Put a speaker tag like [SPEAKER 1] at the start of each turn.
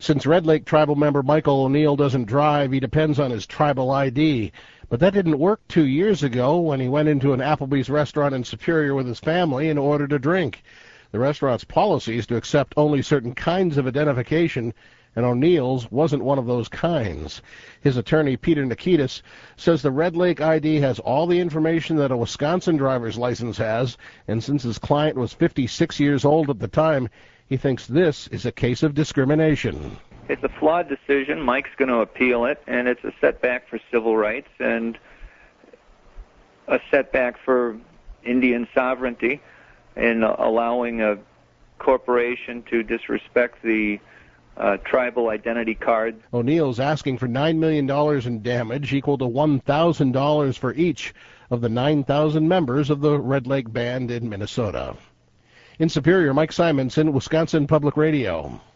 [SPEAKER 1] Since Red Lake tribal member Michael O'Neill doesn't drive, he depends on his tribal ID. But that didn't work 2 years ago when he went into an Applebee's restaurant in Superior with his family and ordered a drink. The restaurant's policy is to accept only certain kinds of identification, and O'Neill's wasn't one of those kinds. His attorney, Peter Nikitas, says the Red Lake ID has all the information that a Wisconsin driver's license has, and since his client was 56 years old at the time, he thinks this is a case of discrimination.
[SPEAKER 2] It's a flawed decision. Mike's going to appeal it, and it's a setback for civil rights and a setback for Indian sovereignty in allowing a corporation to disrespect the tribal identity card.
[SPEAKER 1] O'Neill's asking for $9 million in damage, equal to $1,000 for each of the 9,000 members of the Red Lake Band in Minnesota. In Superior, Mike Simonson, Wisconsin Public Radio.